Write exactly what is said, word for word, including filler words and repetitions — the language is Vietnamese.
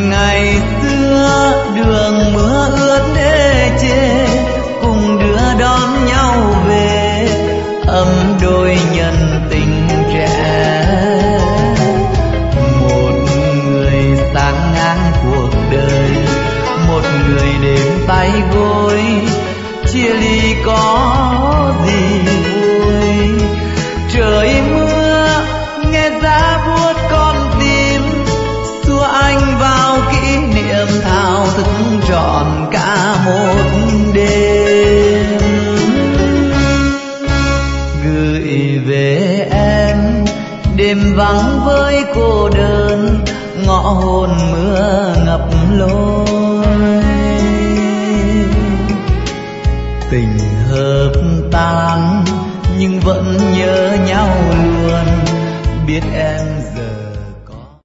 ngày xưa đường mưa ướt ê chê, cùng đưa đón nhau về ấm đôi nhân tình trẻ. Một người sáng ngang cuộc đời, một người đêm tay gối, chia ly có gì vui. Trời mưa nghe giá buốt con tim, xua anh vào kỷ niệm thao thức trọn cả một đêm. Gửi về em đêm vắng với cô đơn, ngõ hôn mưa ngập lối. Tình hợp tan nhưng vẫn nhớ nhau luôn, biết em